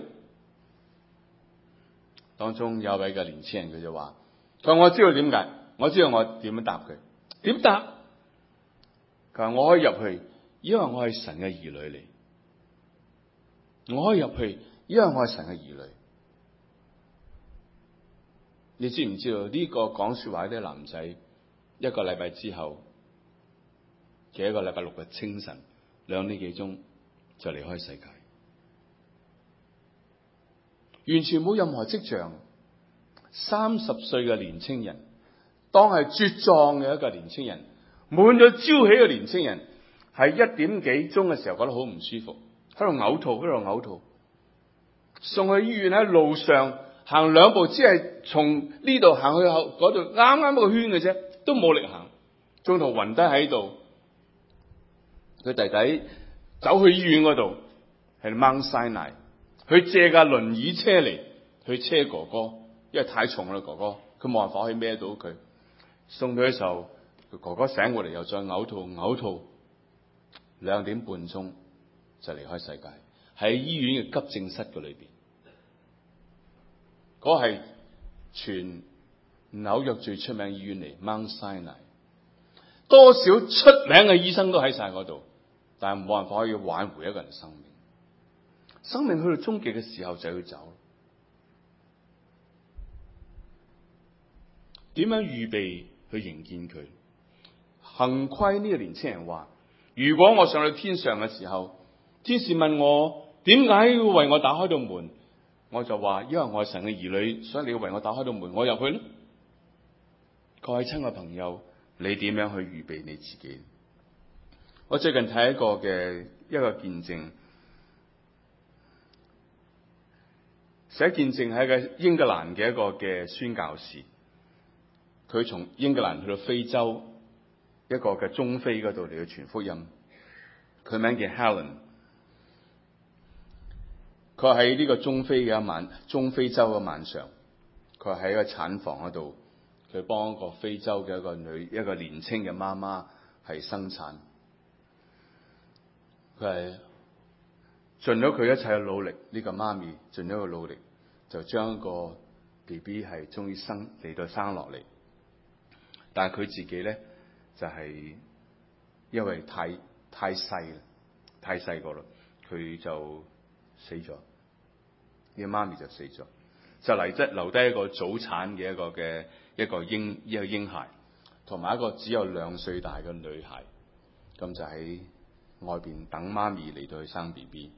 當中有位嘅年輕人，佢就話：我知道點解，我知道我點樣答佢。點答？佢話我可以入去，因為我係神嘅兒女嚟。我可以入去，因為我係神嘅兒女。你知唔知道呢個講說話啲男仔，一個禮拜之後嘅一個禮拜六嘅清晨2點幾鐘就離開世界，完全冇任何跡象。30歲嘅年青人，當係茁壯嘅一個年青人，滿咗朝氣嘅年青人，喺1點幾鐘嘅時候覺得好唔舒服，喺度嘔吐，送去醫院。喺路上行2步，只係從呢度行去嗰度，啱啱一個圈嘅啫，都冇力行，中途暈低喺度。佢弟弟走去醫院嗰度，係 Mount Sinai，佢借架輪椅車嚟去車哥哥，因為太重啦，哥哥佢冇辦法可以孭到佢。送到嘅時候，佢哥哥醒過嚟又再嘔吐，2點半鐘就離開世界，喺醫院嘅急症室嘅裏邊。嗰係全紐約最出名醫院嚟 Mount Sinai， 多少出名嘅醫生都喺晒嗰度，但係冇辦法可以挽回一個人生命。生命去到終極嘅時候就要走。點樣預備去迎見佢？幸虧呢個年青人話：如果我上到天上嘅時候，天使問我點解要為我打開道門，我就話：因為我係神嘅兒女，所以你要為我打開道門，我入去呢。各位親愛朋友，你點樣去預備你自己？我最近睇一個見證，寫見證係一個英格蘭嘅一個嘅宣教士。佢從英格蘭去到非洲一個嘅中非嗰度嚟去傳福音。佢名叫 Helen。佢喺呢個中非洲嘅晚上，佢喺一個產房嗰度佢幫一個非洲嘅一個年青嘅媽媽係生產，佢係盡咗佢一切嘅努力，呢個媽咪盡咗個努力，就將個 BB 係終於嚟到生落嚟，但係佢自己咧就係因為太細啦，太細個啦，佢就死咗，呢個媽咪就死咗，就留低一個早產嘅一個嬰孩，同埋一個只有2歲大嘅女孩，咁就喺外邊等媽咪嚟到去生 BB。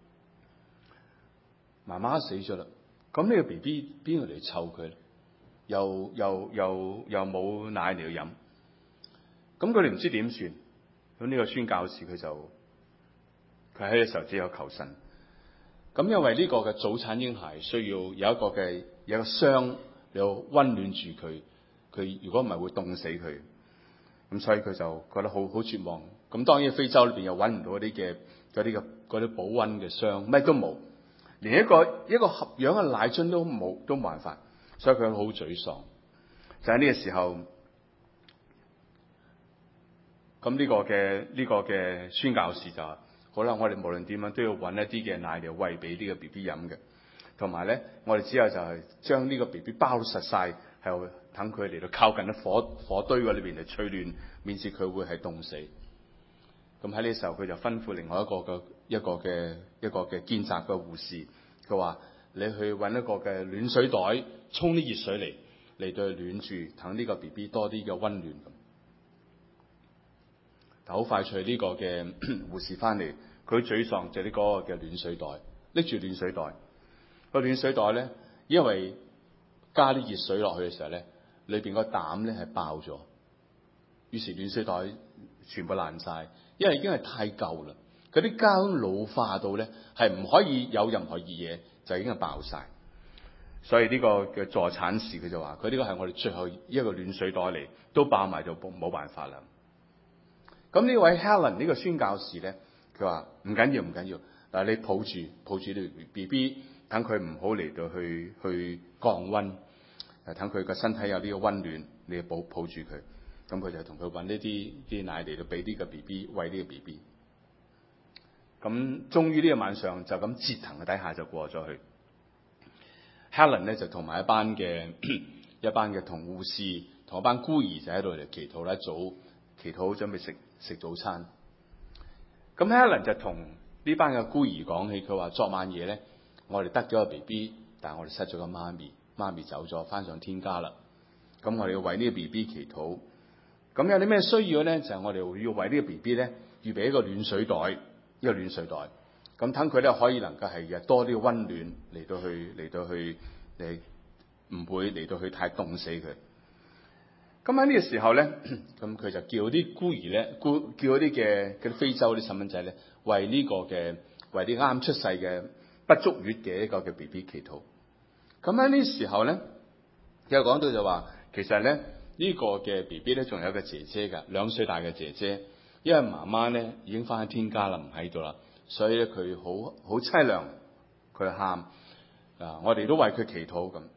媽媽死咗啦，咁呢個 BB 邊個嚟湊佢咧？又冇奶嚟飲，咁佢哋唔知點算。咁呢個宣教士佢喺呢時候只有求神。咁因為呢個嘅早產嬰孩需要有一個箱嚟溫暖住佢，佢如果唔係會凍死佢，咁所以佢就覺得好絕望。咁當然非洲裏邊又揾唔到嗰啲保溫嘅箱，乜都冇，連一個合樣嘅奶樽都冇辦法，所以佢好沮喪。就喺呢個時候，咁呢個嘅宣教士就話：好啦，我哋無論點樣都要揾一啲嘅奶嚟餵俾呢個 B B 飲嘅，同埋咧，我哋之後就係將呢個 B B 包實晒，係等佢嚟到靠近啲火堆嗰裏邊嚟取暖，免致佢會係凍死。咁喺呢時候，佢就吩咐另外一個嘅見習嘅護士，佢話：你去揾一個嘅暖水袋，沖啲熱水嚟到去暖住，等呢個 B B 多啲嘅溫暖咁。但好快脆呢個嘅護士翻嚟，佢沮喪就呢個嘅暖水袋，拎住暖水袋。個暖水袋咧，因為加啲熱水落去嘅時候咧，裏邊個膽咧係爆咗，於是暖水袋全部爛晒，因為已經係太舊啦，嗰啲膠老化到咧係唔可以有任何熱嘢，就已經係爆晒。所以呢個嘅助產士佢就話：佢呢個係我哋最後一個暖水袋嚟，都爆埋就冇辦法啦。咁呢位 Helen 呢個宣教士咧，佢話唔緊要，嗱，你抱住呢 BB， 等佢唔好嚟到去降溫，等佢個身體有呢個溫暖，你抱住佢。咁佢就同佢搵呢啲奶嚟到俾呢個 BB 餵呢個 BB。咁終於呢個晚上就咁折騰嘅底下就過咗去。Helen 咧就同埋一班嘅同護士同一班孤兒就喺度嚟祈禱啦，祈禱準備食早餐。咁 Helen 就同呢班嘅孤兒講起，佢話昨晚夜咧，我哋得咗個 BB， 但係我哋失咗個媽咪走咗，翻上天家啦。咁我哋要為呢個 BB 祈禱。咁有啲咩需要咧？就係我哋要為呢個 BB 咧預備一個暖水袋，咁等佢咧可以能夠係多啲溫暖嚟到去唔會嚟到去太凍死佢。咁喺呢個時候咧，咁佢就叫啲孤兒咧，叫嗰啲嘅嗰啲非洲啲細蚊仔咧，為啲啱出世嘅不足月嘅一個嘅 BB 祈禱。咁喺呢時候咧，又講到就話，其實咧呢個嘅 BB 咧仲有個姐姐㗎，2歲大嘅姐姐，因為媽媽咧已經翻去天家啦，唔喺度啦，所以咧佢好凄涼，佢喊啊！我哋都為佢祈禱咁。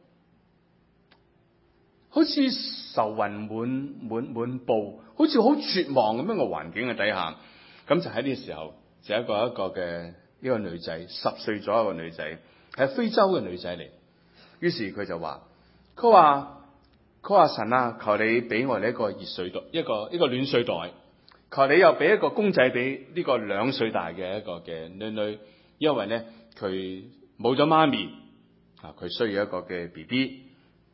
好似愁雲滿布，好似好絕望咁樣嘅環境嘅底下，咁就喺呢個時候，就一個女仔，10歲左右嘅女仔，係非洲嘅女仔嚟。於是佢就話：佢話神啊，求你俾我哋一個熱水袋，一個暖水袋，求你又俾一個公仔俾呢個2歲大嘅一個嘅女，因為咧佢冇咗媽咪啊，佢需要一個嘅 BB。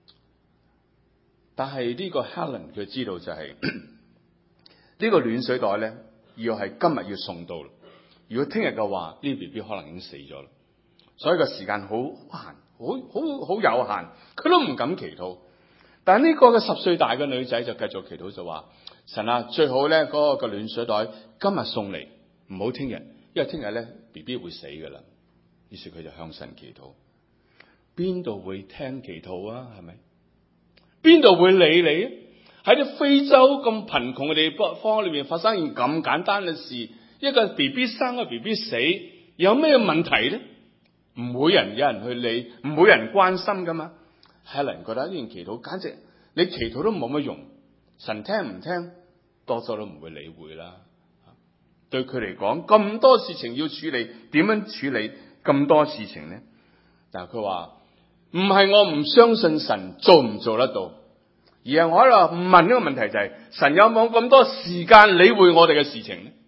但係呢個 Helen 佢知道就係呢個暖水袋咧，要係今日要送到啦。如果聽日嘅話，呢個 BB 可能已經死咗啦。所以個時間好閒，好有限，佢都唔敢祈禱。但係呢個嘅10歲大嘅女仔就繼續祈禱，就話：神啊，最好咧嗰個暖水袋今日送嚟，唔好聽日，因為聽日咧 BB 會死噶啦。於是佢就向神祈禱。邊度會聽祈禱啊？係咪？邊度會理你啊？喺啲非洲咁貧窮嘅地方裏面發生件咁簡單嘅事，一個 BB 生個 BB 死，有咩問題咧？唔會有人去理，唔會有人關心噶嘛。Helen 覺得呢件祈禱簡直你祈禱都冇乜用，神聽唔聽，多數都唔會理會啦。對佢嚟講，咁多事情要處理，點樣處理咁多事情呢？但係佢話唔係我唔相信神做唔做得到，而係我喺度問一個問題，就係神有冇咁多時間理會我哋嘅事情呢？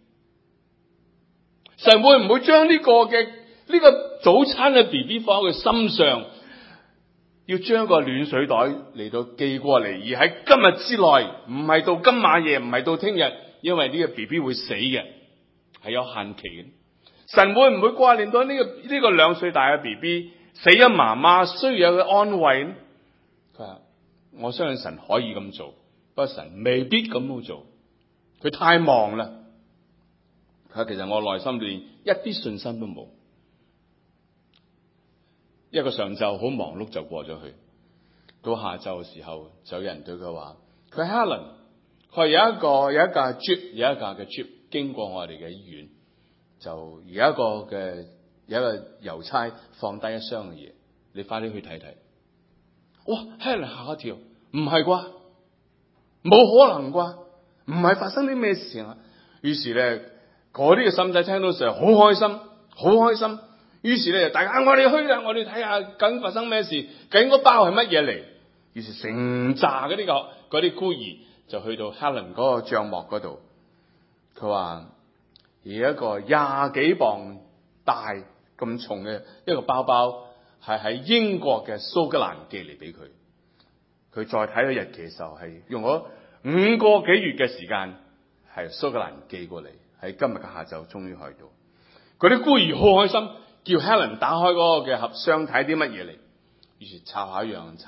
神會唔會將呢個早餐嘅 BB 放喺佢心上，要將個暖水袋嚟到寄過嚟，而喺今日之內，唔係到今晚夜，唔係到聽日，因為呢個 BB 會死嘅，係有限期嘅。神會唔會掛念到呢個2歲大嘅 BB 死咗媽媽需要有佢安慰呢？佢話我相信神可以咁做，不過神未必咁好做，佢太忙啦。佢話其實我內心裏一啲信心都冇。一個上晝好忙碌就過咗去，到下晝嘅時候就有人對佢話：佢 Helen， 佢有一架 jeep 經過我哋嘅醫院，就有一個郵差放低一箱嘅嘢，你快啲去睇睇。哇 Helen 嚇一跳，唔係啩？冇可能啩？唔係發生啲咩事情啊？於是咧，嗰啲嘅心仔聽到時候好開心。於是咧，大家我哋去啦，我哋睇下究竟發生咩事，究竟嗰包係乜嘢嚟？於是成扎嗰啲孤兒就去到 Helen 嗰個帳幕嗰度。佢話而一個20幾磅大咁重嘅一個包包，係喺英國嘅蘇格蘭寄嚟俾佢。佢再睇到日期嘅時候，係用咗5個幾月嘅時間，係蘇格蘭寄過嚟，喺今日嘅下晝終於去到。嗰啲孤兒好開心。叫 Helen 打開嗰個嘅盒箱睇啲乜嘢嚟，於是抄下一樣，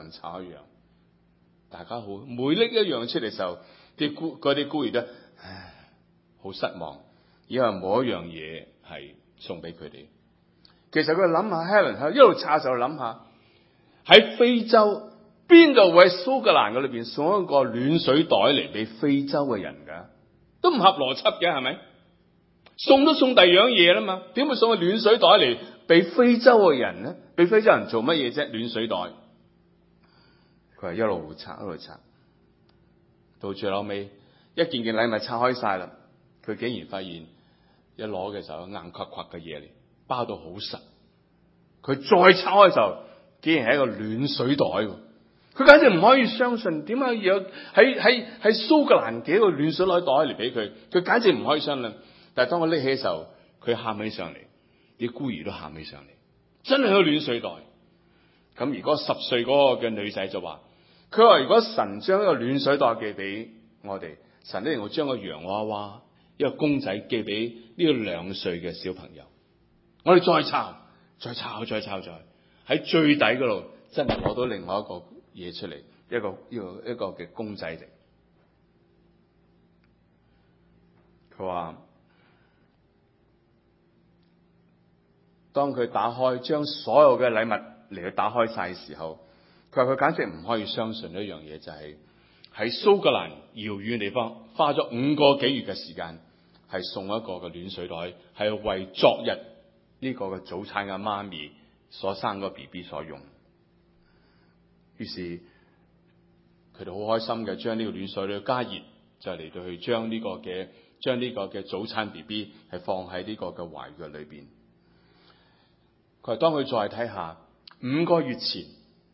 大家好，每拎一樣出嚟嘅時候，嗰啲孤兒都好失望，因為冇一樣嘢係送俾佢哋。其實佢諗下 Helen 一路抄就諗下，喺非洲邊度會喺蘇格蘭嗰裏邊送一個暖水袋嚟俾非洲嘅人噶，都唔合邏輯嘅，係咪？送都送第二樣嘢啦嘛，點會送個暖水袋嚟俾非洲嘅人呢？俾非洲人做乜嘢啫？暖水袋，佢係一路拆，到最後尾一件件禮物拆開晒啦，佢竟然發現一攞嘅時候硬垮垮嘅嘢嚟，包到好實。佢再拆開嘅時候，竟然係一個暖水袋，佢簡直唔可以相信，點解要喺蘇格蘭嘅一個暖水袋嚟俾佢？佢簡直唔可以相信。但係當我拎起嘅時候，佢喊起上嚟，啲孤兒都喊起上嚟，真係個暖水袋。咁而嗰10歲嗰個嘅女仔就話：佢話如果神將一個暖水袋寄俾我哋，神一定會將個洋娃娃一個公仔寄俾呢個2歲嘅小朋友。我哋再抄喺最底嗰度，真係攞到另外一個嘢出嚟，一個嘅公仔嚟。佢話，當佢打開，將所有嘅禮物嚟去打開晒嘅時候，佢話佢簡直唔可以相信一樣嘢，就係喺蘇格蘭遙遠地方花咗5個幾月嘅時間，係送一個嘅暖水袋，係為昨日呢個嘅早餐嘅媽咪所生個 BB 所用。於是佢哋好開心嘅，將呢個暖水袋加熱，就嚟到去將呢個嘅早餐 BB 係放喺呢個嘅懷嘅裏邊。佢話當佢再睇下5個月前，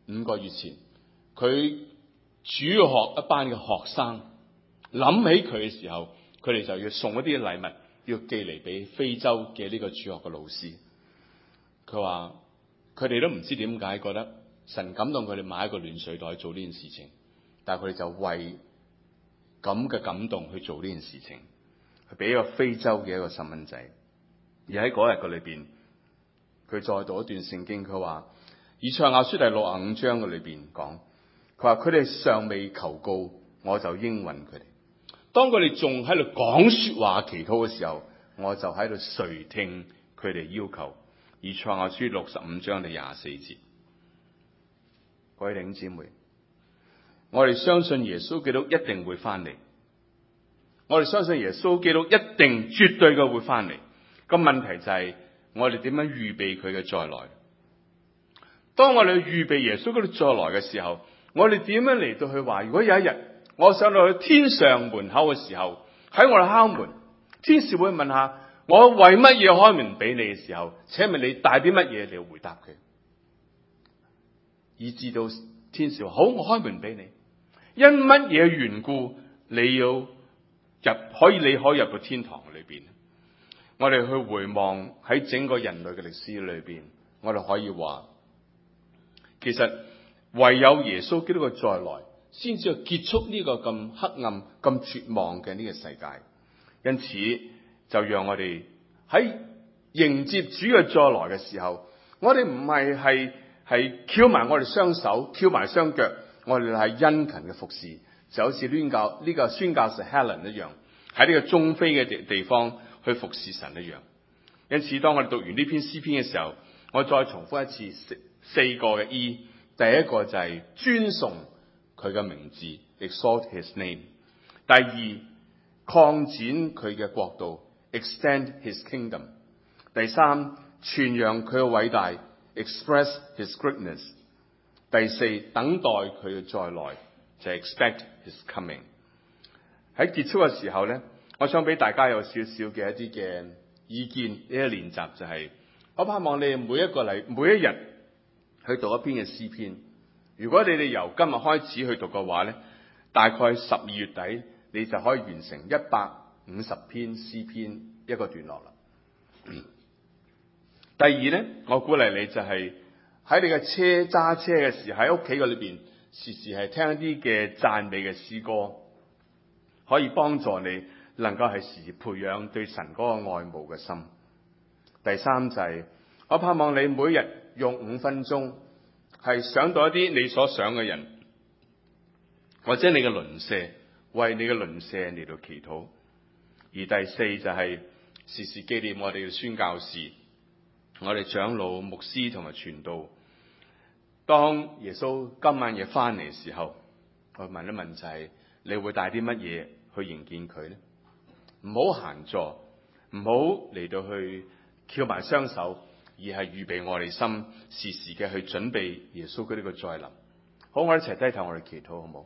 佢主學一班嘅學生諗起佢嘅時候，佢哋就要送一啲禮物，要寄嚟俾非洲嘅呢個主學嘅老師。佢話佢哋都唔知點解覺得神感動佢哋買一個暖水袋做呢件事情，但係佢哋就為咁嘅感動去做呢件事情，去俾一個非洲嘅一個細蚊仔。而喺嗰日嘅裏邊，佢再讀一段聖經，佢話以賽亞書第65章嘅裏邊講，佢話佢哋尚未求告，我就應允佢哋；當佢哋仲喺度講說話祈禱嘅時候，我就喺度垂聽佢哋要求。以賽亞書65章第24節。各位弟兄姊妹，我哋相信耶穌基督一定會翻嚟，我哋相信耶穌基督一定絕對嘅會翻嚟。個問題就係我哋點樣預備佢嘅再來。當我哋預備耶穌基督再來嘅時候， 我哋點樣嚟到去話，如果有一日我上到去天上門口嘅時候，喺我哋敲門，天使會問下我為乜嘢開門俾你嘅時候，請問你帶啲乜嘢嚟回答佢？以至到天使話好，我開門俾你，因乜嘢緣故你要入，你可以入到天堂裏邊？我哋去回望喺整個人類嘅歷史裏邊，我哋可以話，其實唯有耶穌基督嘅再來，先至結束呢個咁黑暗、咁絕望嘅呢個世界。因此，就讓我哋喺迎接主嘅再來嘅時候，我哋唔係翹埋我哋雙手、翹埋雙腳，我哋係殷勤嘅服侍，就好似呢個宣教士 Helen 一樣，喺呢個中非嘅地方去服侍神一樣。因此，當我哋讀完呢篇詩篇嘅時候，我再重複一次四個嘅 E。第一個就係尊崇佢嘅名字 ，exalt his name。第二，擴展佢嘅國度 ，extend his kingdom。第三，傳揚佢嘅偉大 ，express his greatness。第四，等待佢嘅再來，就係 expect his coming。喺結束嘅時候咧，我想俾大家有少少嘅一啲嘅意見，呢個練習就係，我盼望你哋每一日去讀一篇嘅詩篇。如果你哋由今日開始去讀嘅話咧，大概12月底你就可以完成150篇詩篇一個段落啦。第二咧，我鼓勵你就係喺你嘅揸車嘅時候，喺屋企嘅裏邊時時係聽一啲嘅讚美嘅詩歌，可以幫助你能夠係時時培養對神嗰個愛慕嘅心。第三就係，我盼望你每日用5分鐘係想到一啲你所想嘅人，或者你嘅鄰舍，為你嘅鄰舍嚟到祈禱。而第四就係時時紀念我哋嘅宣教士，我哋長老、牧師同埋傳道。當耶穌今晚夜翻嚟嘅時候，我問一問就係，你會帶啲乜嘢去迎見佢呢？唔好閒坐，唔好嚟到去翹埋雙手，而係預備我哋心，時時嘅去準備耶穌佢呢個再臨。好，我哋一齊低頭，我哋祈禱好唔好？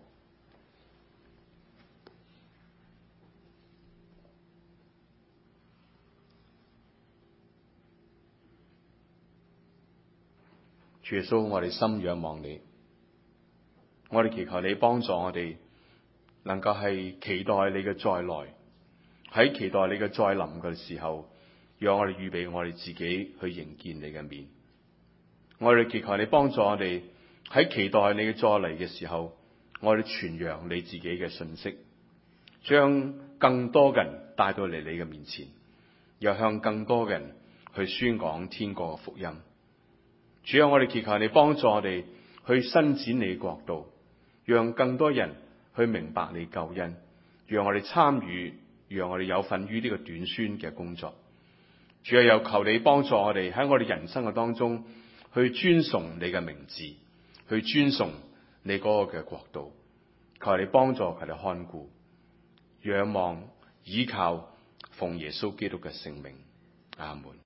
主耶穌，我哋心仰望你，我哋祈求你幫助我哋，能夠係期待你嘅再來。喺期待你嘅再臨嘅時候，讓我哋預備我哋自己去迎見你嘅面。我哋祈求你幫助我哋喺期待你嘅再嚟嘅時候，我哋傳揚你自己嘅信息，將更多嘅人帶到嚟你嘅面前，又向更多嘅人去宣講天國嘅福音。主啊，我哋祈求你幫助我哋去伸展你國度，讓更多人去明白你救恩，讓我哋參與，讓我哋有份於呢個短宣嘅工作。主啊，又求你幫助我哋喺我哋人生嘅當中去尊崇你嘅名字，去尊崇你嗰個嘅國度。求你幫助，求你看顧，仰望倚靠奉耶穌基督嘅聖名，阿門。